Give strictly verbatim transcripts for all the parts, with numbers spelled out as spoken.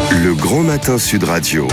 Le Grand Matin Sud Radio.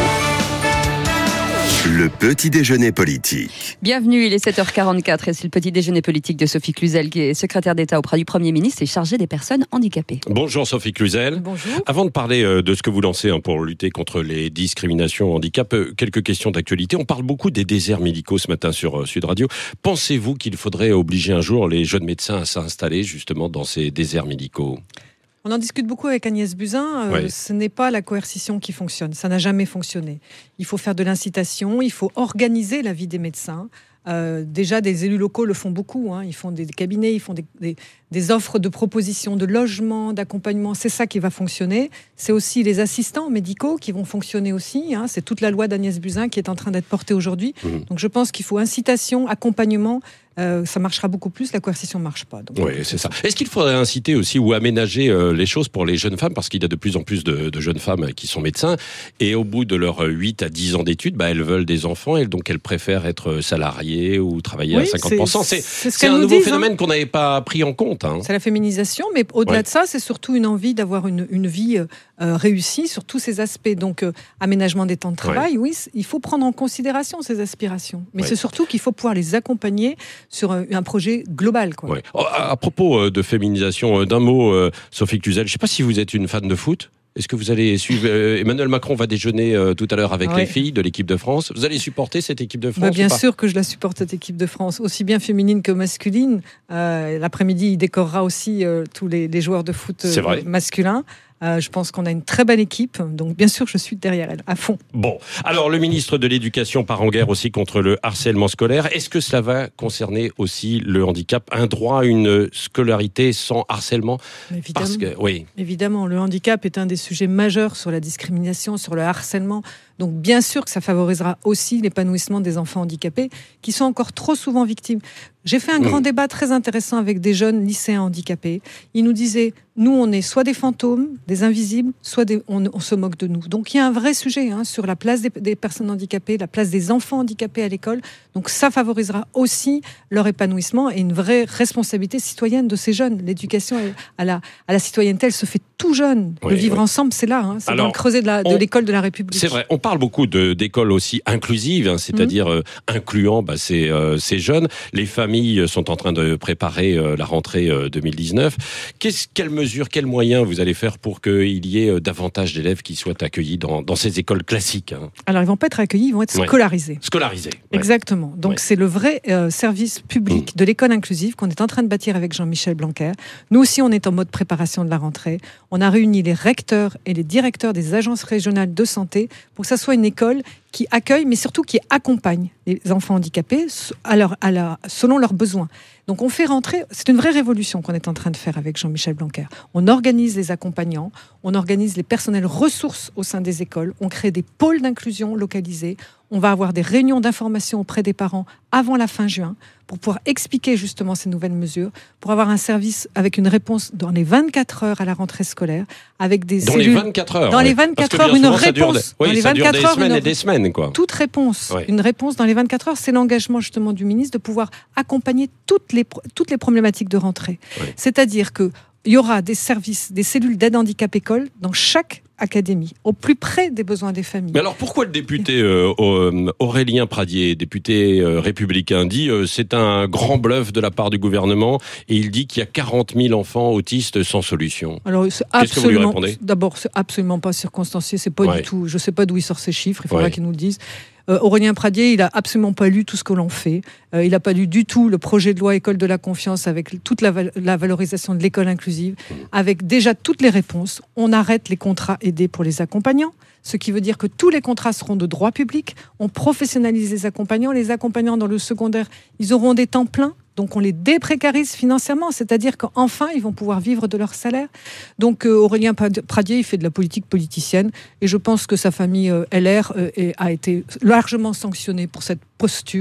Le petit déjeuner politique. Bienvenue, il est sept heures quarante-quatre et c'est le petit déjeuner politique de Sophie Cluzel, qui est secrétaire d'État auprès du Premier ministre et chargée des personnes handicapées. Bonjour Sophie Cluzel. Bonjour. Avant de parler de ce que vous lancez pour lutter contre les discriminations handicap, quelques questions d'actualité. On parle beaucoup des déserts médicaux ce matin sur Sud Radio. Pensez-vous qu'il faudrait obliger un jour les jeunes médecins à s'installer justement dans ces déserts médicaux ? On en discute beaucoup avec Agnès Buzyn. Euh, oui. Ce n'est pas la coercition qui fonctionne. Ça n'a jamais fonctionné. Il faut faire de l'incitation, il faut organiser la vie des médecins. Euh, déjà, des élus locaux le font beaucoup. Hein. Ils font des cabinets, ils font des, des, des offres de propositions de logement, d'accompagnement. C'est ça qui va fonctionner. C'est aussi les assistants médicaux qui vont fonctionner aussi. Hein. C'est toute la loi d'Agnès Buzyn qui est en train d'être portée aujourd'hui. Mmh. Donc je pense qu'il faut incitation, accompagnement. Euh, ça marchera beaucoup plus, la coercition ne marche pas. Donc, oui, c'est ça. Est-ce qu'il faudrait inciter aussi ou aménager euh, les choses pour les jeunes femmes, parce qu'il y a de plus en plus de, de jeunes femmes qui sont médecins, et au bout de leurs huit à dix ans d'études, bah, elles veulent des enfants, et donc elles préfèrent être salariées ou travailler oui, à cinquante pour cent. C'est, c'est, c'est, c'est un nouveau disent, phénomène hein. qu'on n'avait pas pris en compte. Hein. C'est la féminisation, mais au-delà ouais. de ça, c'est surtout une envie d'avoir une, une vie euh, réussie sur tous ces aspects. Donc, euh, aménagement des temps de travail, ouais. oui, il faut prendre en considération ces aspirations. Mais ouais. c'est surtout qu'il faut pouvoir les accompagner sur un, un projet global. Quoi. Ouais. À, à propos de féminisation, d'un mot, euh, Sophie Cluzel, je ne sais pas si vous êtes une fan de foot. Est-ce que vous allez suivre euh, Emmanuel Macron va déjeuner euh, tout à l'heure avec ouais. les filles de l'équipe de France. Vous allez supporter cette équipe de France bah, Bien sûr que je la supporte, cette équipe de France, aussi bien féminine que masculine. Euh, l'après-midi, il décorera aussi euh, tous les, les joueurs de foot euh, masculins. Euh, je pense qu'on a une très belle équipe, donc bien sûr je suis derrière elle, à fond. Bon, alors le ministre de l'Éducation part en guerre aussi contre le harcèlement scolaire. Est-ce que cela va concerner aussi le handicap, un droit à une scolarité sans harcèlement ? Évidemment, Parce que, oui. Évidemment, le handicap est un des sujets majeurs sur la discrimination, sur le harcèlement. Donc bien sûr que ça favorisera aussi l'épanouissement des enfants handicapés qui sont encore trop souvent victimes. J'ai fait un mmh. grand débat très intéressant avec des jeunes lycéens handicapés. Ils nous disaient, nous on est soit des fantômes, des invisibles, soit des, on, on se moque de nous. Donc il y a un vrai sujet hein, sur la place des, des personnes handicapées, la place des enfants handicapés à l'école. Donc ça favorisera aussi leur épanouissement et une vraie responsabilité citoyenne de ces jeunes. L'éducation à la, à la citoyenneté, elle se fait tout jeune. Oui, le vivre oui. ensemble, c'est là. Hein, c'est Alors, dans le creuset de, la, de on, l'école de la République. C'est vrai, on parle beaucoup de, d'écoles aussi inclusives, hein, c'est-à-dire mmh. euh, incluant bah, ces, euh, ces jeunes. Les familles sont en train de préparer euh, la rentrée euh, deux mille dix-neuf. Qu'est-ce, quelles mesures, quels moyens vous allez faire pour qu'il y ait euh, davantage d'élèves qui soient accueillis dans, dans ces écoles classiques hein. Alors, ils ne vont pas être accueillis, ils vont être scolarisés. Ouais. Scolarisés. Ouais. Exactement. Donc, ouais. c'est le vrai euh, service public mmh. de l'école inclusive qu'on est en train de bâtir avec Jean-Michel Blanquer. Nous aussi, on est en mode préparation de la rentrée. On a réuni les recteurs et les directeurs des agences régionales de santé pour que ça soit une école qui accueille, mais surtout qui accompagne les enfants handicapés à leur, à la, selon leurs besoins. Donc on fait rentrer, c'est une vraie révolution qu'on est en train de faire avec Jean-Michel Blanquer. On organise les accompagnants, on organise les personnels ressources au sein des écoles, on crée des pôles d'inclusion localisés, on va avoir des réunions d'information auprès des parents avant la fin juin pour pouvoir expliquer justement ces nouvelles mesures, pour avoir un service avec une réponse dans les vingt-quatre heures à la rentrée scolaire, avec des dans cellules... les vingt-quatre heures Dans oui. les vingt-quatre heures, une réponse. Des... Oui, dans les ça vingt-quatre dure des heures, semaines une... et des semaines, quoi. Toute réponse, oui. une réponse dans les vingt-quatre heures, c'est l'engagement justement du ministre de pouvoir accompagner toutes les, toutes les problématiques de rentrée. Oui. C'est-à-dire qu'il y aura des services, des cellules d'aide handicap école dans chaque académie, au plus près des besoins des familles. Mais alors pourquoi le député euh, Aurélien Pradié, député euh, républicain, dit euh, c'est un grand bluff de la part du gouvernement et il dit qu'il y a quarante mille enfants autistes sans solution. Alors c'est Qu'est-ce que vous lui répondez ? D'abord, c'est absolument pas circonstancié, c'est pas ouais. du tout. Je sais pas d'où il sort ces chiffres, il faudra ouais. qu'il nous le dise. Euh, Aurélien Pradié, il n'a absolument pas lu tout ce que l'on fait. Euh, il n'a pas lu du tout le projet de loi École de la confiance avec toute la, val- la valorisation de l'école inclusive, mmh. avec déjà toutes les réponses. On arrête les contrats aidés pour les accompagnants, ce qui veut dire que tous les contrats seront de droit public. On professionnalise les accompagnants. Les accompagnants dans le secondaire, ils auront des temps pleins. Donc on les déprécarise financièrement, c'est-à-dire qu'enfin ils vont pouvoir vivre de leur salaire. Donc euh, Aurélien Pradié, il fait de la politique politicienne et je pense que sa famille euh, L R euh, a été largement sanctionnée pour cette posture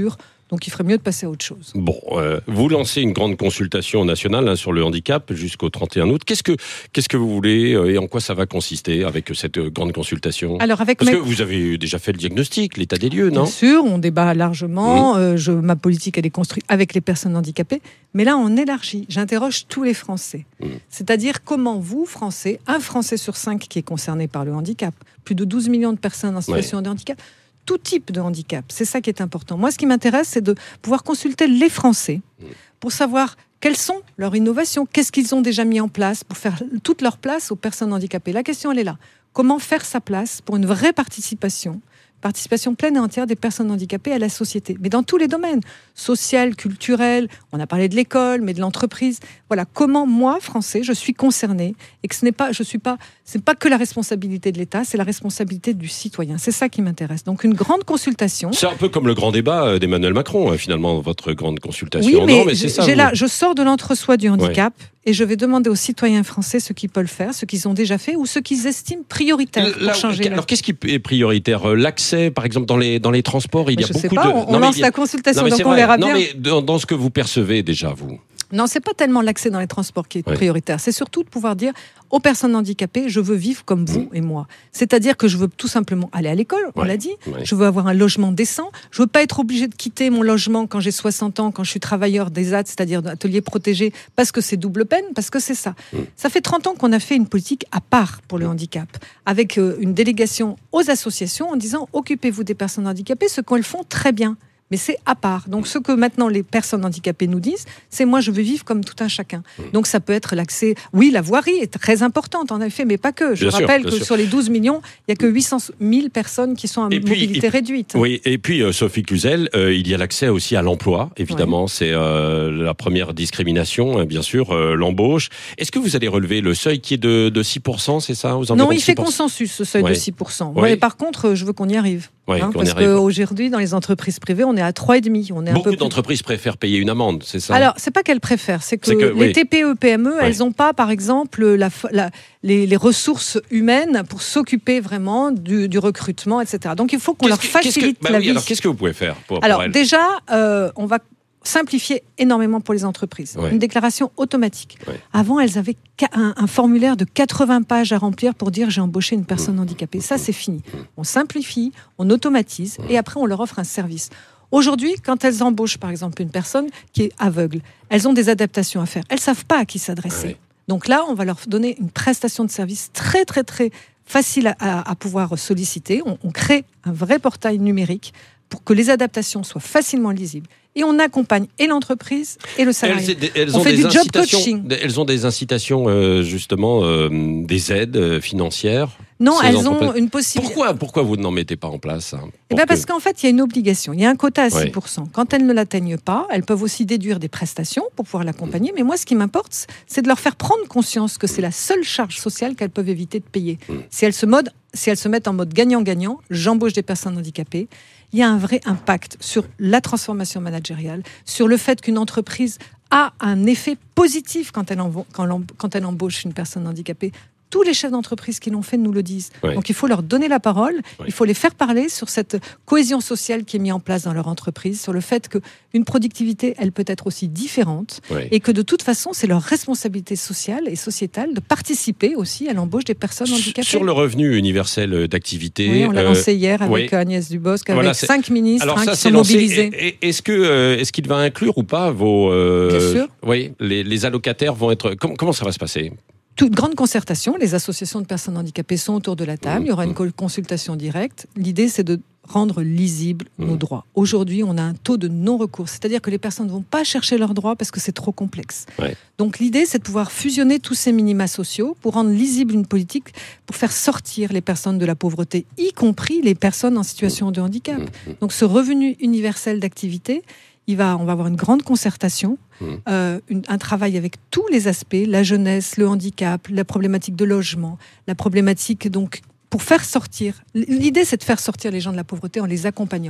Donc il ferait mieux de passer à autre chose. Bon, euh, vous lancez une grande consultation nationale hein, sur le handicap jusqu'au trente et un août. Qu'est-ce que, qu'est-ce que vous voulez euh, et en quoi ça va consister avec cette euh, grande consultation ? Alors avec Parce mes... que vous avez déjà fait le diagnostic, l'état des lieux, non ? Bien sûr, on débat largement. Mmh. Euh, je, ma politique, elle est construite avec les personnes handicapées. Mais là, on élargit. J'interroge tous les Français. Mmh. C'est-à-dire comment vous, Français, un Français sur cinq qui est concerné par le handicap, plus de douze millions de personnes en situation ouais. de handicap, tout type de handicap, c'est ça qui est important. Moi, ce qui m'intéresse, c'est de pouvoir consulter les Français pour savoir quelles sont leurs innovations, qu'est-ce qu'ils ont déjà mis en place pour faire toute leur place aux personnes handicapées. La question, elle est là. Comment faire sa place pour une vraie participation participation pleine et entière des personnes handicapées à la société, mais dans tous les domaines, social, culturel, on a parlé de l'école, mais de l'entreprise. Voilà, comment moi, Français, je suis concerné et que ce n'est pas, je suis pas, c'est pas que la responsabilité de l'État, c'est la responsabilité du citoyen. C'est ça qui m'intéresse. Donc une grande consultation. C'est un peu comme le grand débat d'Emmanuel Macron, finalement, votre grande consultation. Oui, mais, non, mais c'est ça, j'ai vous... là, je sors de l'entre-soi du handicap. Ouais. Et je vais demander aux citoyens français ce qu'ils peuvent faire, ce qu'ils ont déjà fait ou ce qu'ils estiment prioritaire pour Là, changer. Alors, qu'est-ce qui est prioritaire ? L'accès, par exemple, dans les, dans les transports, il mais y a je beaucoup sais pas, de... On, on non, lance a... la consultation, non, donc on vrai. verra non, bien. Mais dans, dans ce que vous percevez déjà, vous. Non, c'est pas tellement l'accès dans les transports qui est ouais. prioritaire. C'est surtout de pouvoir dire aux personnes handicapées, je veux vivre comme vous mmh. et moi. C'est-à-dire que je veux tout simplement aller à l'école, on ouais. l'a dit. Ouais. Je veux avoir un logement décent. Je veux pas être obligé de quitter mon logement quand j'ai soixante ans, quand je suis travailleur des A T, c'est-à-dire d'atelier protégé, parce que c'est double peine, parce que c'est ça. Mmh. Ça fait trente ans qu'on a fait une politique à part pour le mmh. handicap, avec euh, une délégation aux associations en disant occupez-vous des personnes handicapées, ce qu'elles font très bien. Mais c'est à part. Donc, ce que maintenant les personnes handicapées nous disent, c'est moi, je veux vivre comme tout un chacun. Donc, ça peut être l'accès. Oui, la voirie est très importante, en effet, mais pas que. Je bien rappelle sûr, que sûr. Sur les douze millions, il n'y a que huit cent mille personnes qui sont à et mobilité puis, et, réduite. Oui, et puis, euh, Sophie Cluzel, euh, il y a l'accès aussi à l'emploi, évidemment. Oui. C'est euh, la première discrimination, hein, bien sûr, euh, l'embauche. Est-ce que vous allez relever le seuil qui est de, de six pour cent, c'est ça, aux non, il fait consensus, ce seuil ouais. de six pour cent. Ouais. Ouais, par contre, je veux qu'on y arrive. Ouais, hein, parce qu'aujourd'hui, dans les entreprises privées, on est à trois virgule cinq. On est Beaucoup un peu d'entreprises plus... préfèrent payer une amende, c'est ça ? Alors, c'est pas qu'elles préfèrent, c'est que, c'est que les oui. T P E P M E, ouais. elles n'ont pas, par exemple, la, la, les, les ressources humaines pour s'occuper vraiment du, du recrutement, et cetera. Donc, il faut qu'on qu'est-ce leur facilite que, bah la oui, vie. Alors, qu'est-ce que vous pouvez faire pour, Alors, pour elles ? déjà, euh, on va simplifier énormément pour les entreprises. Ouais. Une déclaration automatique. Ouais. Avant, elles avaient un, un formulaire de quatre-vingts pages à remplir pour dire j'ai embauché une personne mmh. handicapée. Ça, c'est fini. Mmh. On simplifie, on automatise mmh. et après, on leur offre un service. Aujourd'hui, quand elles embauchent, par exemple, une personne qui est aveugle, elles ont des adaptations à faire. Elles ne savent pas à qui s'adresser. Ouais. Donc là, on va leur donner une prestation de service très, très, très facile à, à, à pouvoir solliciter. On, on crée un vrai portail numérique pour que les adaptations soient facilement lisibles. Et on accompagne et l'entreprise et le salarié. Elles, elles on ont fait des du job coaching. Elles ont des incitations, euh, justement, euh, des aides euh, financières. Non, elles ont une possibilité. Pourquoi, pourquoi vous n'en mettez pas en place hein, eh ben que... Parce qu'en fait, il y a une obligation. Il y a un quota à six pour cent. Oui. Quand elles ne l'atteignent pas, elles peuvent aussi déduire des prestations pour pouvoir l'accompagner. Mmh. Mais moi, ce qui m'importe, c'est de leur faire prendre conscience que c'est la seule charge sociale qu'elles peuvent éviter de payer. Mmh. Si elles se mode, si elles se mettent en mode gagnant-gagnant, j'embauche des personnes handicapées. Il y a un vrai impact sur la transformation managériale, sur le fait qu'une entreprise a un effet positif quand elle, envo- quand, quand elle embauche une personne handicapée. Tous les chefs d'entreprise qui l'ont fait nous le disent. Ouais. Donc il faut leur donner la parole, ouais. il faut les faire parler sur cette cohésion sociale qui est mise en place dans leur entreprise, sur le fait qu'une productivité, elle peut être aussi différente, ouais. et que de toute façon, c'est leur responsabilité sociale et sociétale de participer aussi à l'embauche des personnes handicapées. Sur le revenu universel d'activité... Oui, on l'a euh, lancé hier avec ouais. Agnès Dubosc, avec voilà, cinq ministres Alors, hein, ça, qui sont lancé. mobilisés. Et, et, est-ce, que, euh, est-ce qu'il va inclure ou pas vos... Euh, Bien sûr. Oui, les, les allocataires vont être... Comment, comment ça va se passer ? Toute grande concertation, les associations de personnes handicapées sont autour de la table, mmh, il y aura une consultation directe. L'idée, c'est de rendre lisibles mmh. nos droits. Aujourd'hui, on a un taux de non-recours, c'est-à-dire que les personnes ne vont pas chercher leurs droits parce que c'est trop complexe. Ouais. Donc l'idée, c'est de pouvoir fusionner tous ces minima sociaux pour rendre lisible une politique, pour faire sortir les personnes de la pauvreté, y compris les personnes en situation de handicap. Mmh. Donc ce revenu universel d'activité, Il va, on va avoir une grande concertation, mmh. euh, une, un travail avec tous les aspects, la jeunesse, le handicap, la problématique de logement, la problématique donc pour faire sortir. L'idée, c'est de faire sortir les gens de la pauvreté en les accompagnant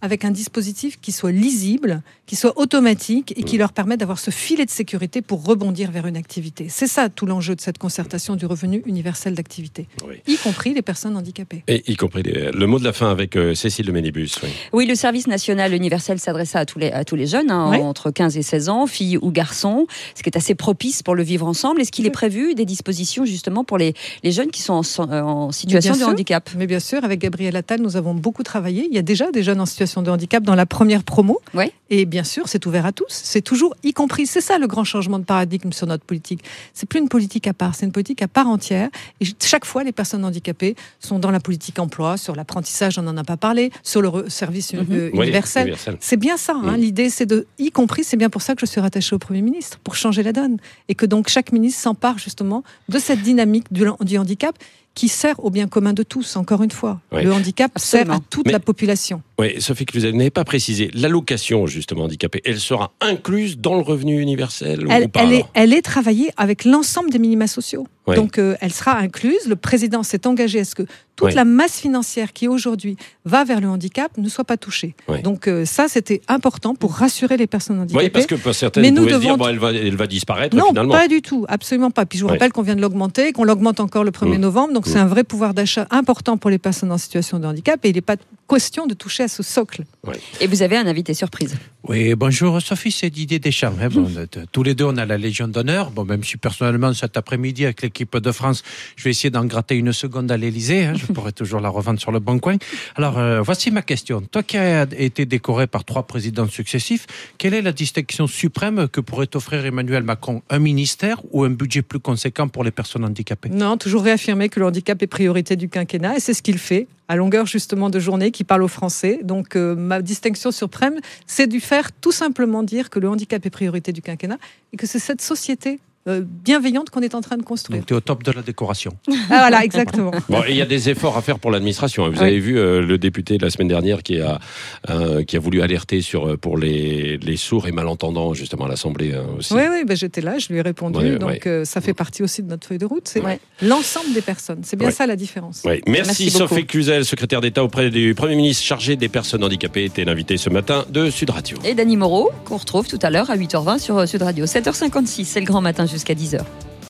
avec un dispositif qui soit lisible, qui soit automatique et qui leur permette d'avoir ce filet de sécurité pour rebondir vers une activité. C'est ça tout l'enjeu de cette concertation du revenu universel d'activité, oui. y compris les personnes handicapées. Et y compris les... le mot de la fin avec euh, Cécile de Ménibus. Oui. oui, le service national universel s'adresse à tous les, à tous les jeunes, hein, oui. entre quinze et seize ans, filles ou garçons, ce qui est assez propice pour le vivre ensemble. Est-ce qu'il est prévu des dispositions justement pour les, les jeunes qui sont en, en situation de sûr, handicap? Mais bien sûr, avec Gabriel Attal, nous avons beaucoup travaillé. Il y a déjà des jeunes en situation de handicap dans la première promo. Oui. Et bien sûr, c'est ouvert à tous. C'est toujours y compris. C'est ça le grand changement de paradigme sur notre politique. C'est plus une politique à part, c'est une politique à part entière. Et chaque fois, les personnes handicapées sont dans la politique emploi, sur l'apprentissage, on n'en a pas parlé, sur le re- service mm-hmm. euh, universel. Oui, universel. C'est bien ça. Hein, mm. L'idée, c'est de y compris. C'est bien pour ça que je suis rattachée au Premier ministre, pour changer la donne. Et que donc chaque ministre s'empare justement de cette dynamique du, du handicap qui sert au bien commun de tous, encore une fois. Oui. Le handicap Absolument. Sert à toute Mais, la population. Oui, Sophie Cluzel, vous n'avez pas précisé, l'allocation justement handicapée, elle sera incluse dans le revenu universel elle, ou pas elle est, elle est travaillée avec l'ensemble des minima sociaux. Oui. Donc, euh, elle sera incluse. Le président s'est engagé à ce que toute oui. la masse financière qui aujourd'hui va vers le handicap ne soit pas touchée. Oui. Donc, euh, ça, c'était important pour rassurer les personnes handicapées. Oui, parce que certaines pouvaient devons... se dire, bon, elle va, elle va disparaître non, finalement. Non, pas du tout, absolument pas. Puis je vous oui. rappelle qu'on vient de l'augmenter, qu'on l'augmente encore le premier mmh. novembre. Donc, mmh. c'est un vrai pouvoir d'achat important pour les personnes en situation de handicap. Et il n'est pas question de toucher à ce socle. Oui. Et vous avez un invité surprise. Oui, bonjour Sophie, c'est Didier Deschamps. Hein, bon, tous les deux, on a la Légion d'honneur. Bon, même si personnellement, cet après-midi, avec l'équipe de France, je vais essayer d'en gratter une seconde à l'Élysée. Hein, je pourrais toujours la revendre sur le bon coin. Alors, euh, voici ma question. Toi qui as été décoré par trois présidents successifs, quelle est la distinction suprême que pourrait offrir Emmanuel Macron? Un ministère ou un budget plus conséquent pour les personnes handicapées? Non, toujours réaffirmer que le handicap est priorité du quinquennat et c'est ce qu'il fait à longueur justement de journée, qui parle aux Français. Donc euh, ma distinction suprême, c'est de faire tout simplement dire que le handicap est priorité du quinquennat et que c'est cette société Euh, bienveillante qu'on est en train de construire. Donc tu es au top de la décoration. Ah, voilà, exactement. Bon, il y a des efforts à faire pour l'administration. Vous oui. avez vu euh, le député de la semaine dernière qui a, euh, qui a voulu alerter sur, pour les, les sourds et malentendants justement à l'Assemblée hein, aussi. Oui, oui, ben, j'étais là, je lui ai répondu. Oui, donc oui. Euh, ça fait partie aussi de notre feuille de route. C'est oui. l'ensemble des personnes. C'est bien oui. ça la différence. Oui. Merci, Merci Sophie Cluzel, secrétaire d'État auprès du Premier ministre chargé des personnes handicapées, était l'invité ce matin de Sud Radio. Et Dany Moreau, qu'on retrouve tout à l'heure à huit heures vingt sur Sud Radio. sept heures cinquante-six, c'est le grand matin jusqu'à dix heures.